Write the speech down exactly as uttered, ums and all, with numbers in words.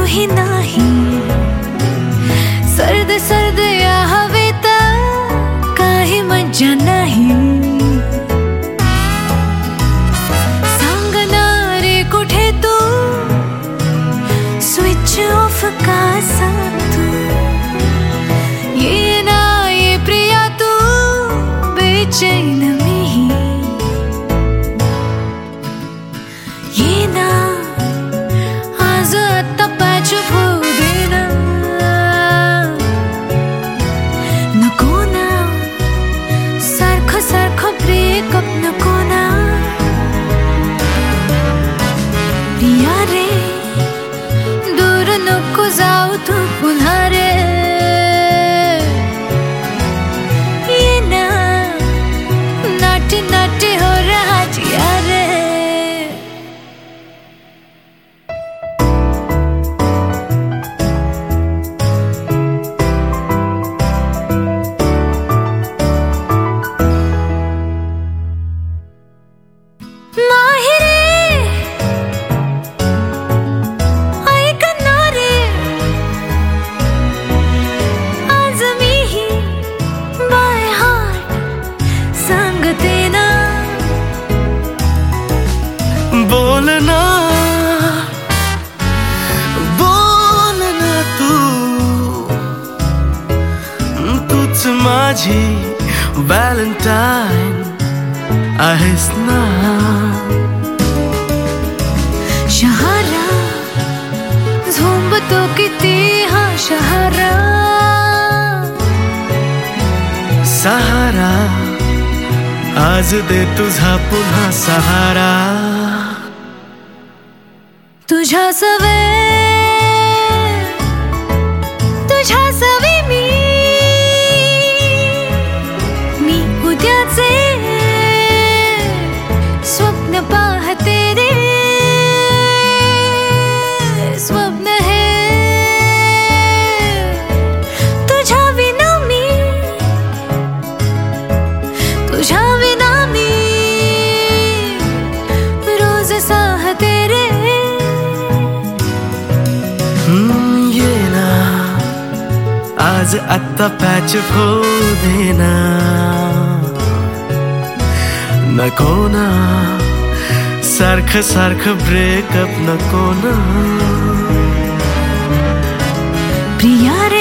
ही नाही. सर्द सर्द या हवेत काही मज्जा नाही. सांगणारे कुठे तू, स्विच ऑफ का सांगतो. ये ना ये प्रिया तू, बेचैन मीही. ये ना आज आता पॅच होऊ दे ना. नको ना सारखं सारखं ब्रेकअप नको ना. प्रिया रे दूर नको जाऊ तू पुन्हा रे. ये ना नाटी नाटी हो रहा जिया रे. नाही रे ऐक ना रे, आज मीही बाय हार्ट सांगते ना. बोलना बोलना तू, तूच माझी व्हॅलेंटाईन आहेस ना. शहारा झोंबतो किती हा शहारा. सहारा आज दे तुझा पुन्हा सहारा. तुझ्या सवे तुझ्या सवे मी मी उद्याचे स्वप्न पाहते रे. स्वप्न हे तुझ्या विना मी, तुझ्या विना मी रोज साहते रे. हम्म, ये ना आज आत्ता पॅच होऊ दे ना. नको ना सारखं सारखं ब्रेकअप नको ना. प्रिया रे